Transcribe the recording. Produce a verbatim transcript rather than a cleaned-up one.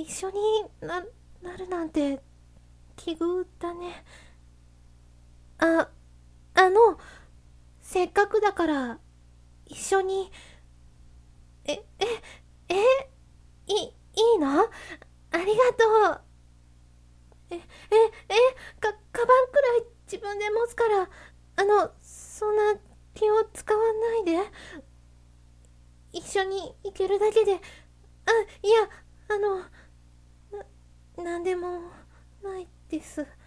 一緒にな、なるなんて、奇遇だね。あ、あの、せっかくだから、一緒に、え、え、え、い、いいの？ありがとう。え、え、え、か、カバンくらい自分で持つから、あの、そんな気を使わないで。一緒に行けるだけで、あ、いや、あの、な、なんでもないです。